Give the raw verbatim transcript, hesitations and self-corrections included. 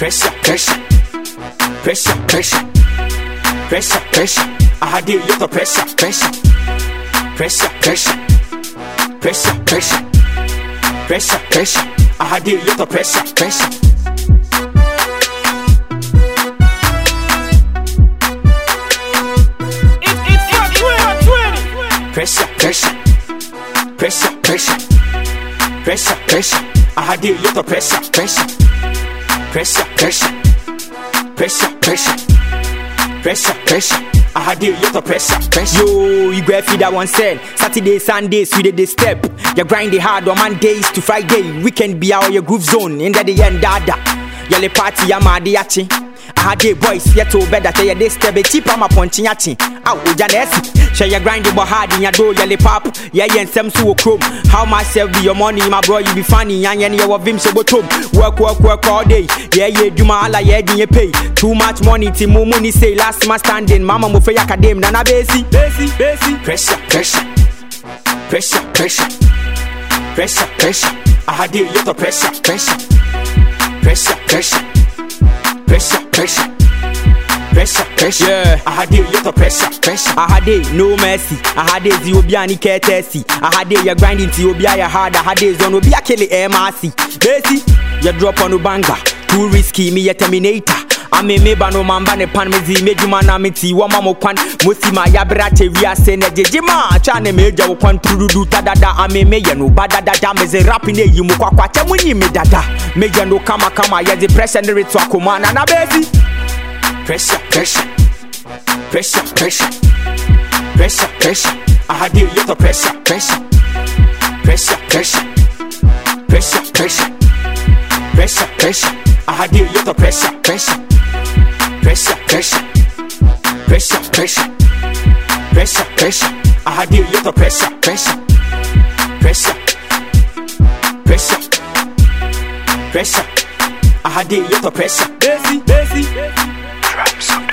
Pressure, pressure, pressure, pressure, pressure, pressure. I had it, you the pressure, pressure, pressure, pressure, pressure, pressure, pressure, pressure. I had it, you the pressure, pressure. Pressure, pressure, pressure, pressure, pressure, pressure. I had it, you the pressure, pressure, pressure, pressure, pressure, pressure, pressure, pressure. I had it, you the pressure, pressure. Yo, you go feed that one cell. Saturday, Sundays, we did the step. You grind it hard on Mondays to Friday. Weekend be out your groove zone. In the end, dada. Yale party, yama diachi. I had it, boys, yet to bed that they step a cheap, I'm a punching at you. Out with Janesi. Shall you grind it hard in your door, yale pop? Yeah, and some so chrome. How myself be your money, my bro, you be funny, and you have him so bottom. Work, work, work all day. Yeah, yeah, do my alla, yeah, you pay. Too much money, Timo money say, last man standing, Mama Mufaya Kadem, Nana Basi, Basi, Basi. Pressure, pressure, pressure, pressure, pressure, pressure. I had it, you the pressure, pressure, pressure, pressure. Pressure, pressure, pressure, pressure. Yeah, I had it, you the pressure, pressure. I had it, no mercy. I had it, you be any courtesy. I had it, you grinding to you be a hard. I had it, on be a kill M R C. Basi, you drop on the banger. Too risky, me a terminator. I may maybe no man ban a pan me zi me juma na me ti wa mamo kwan musima ya brate wi ase na jejima cha ne meja wo kwan turudu tadada ame me ye no badada da me ze rap ne yi mu kwakwa cha munyi me dada meja no kama kama ya the pressure ne retu akoma na na bezi. Pressure, pressure, pressure, pressure, pressure, pressure. I had it, you the pressure, pressure, pressure, pressure, pressure, pressure, pressure, pressure. I had it, you the pressure, pressure, pressure, pressure, pressure, pressure, pressure, pressure. I had it, you the pressure, pressure, pressure, pressure, pressure. I had it, you the pressure. Basi, Basi. Trap sound.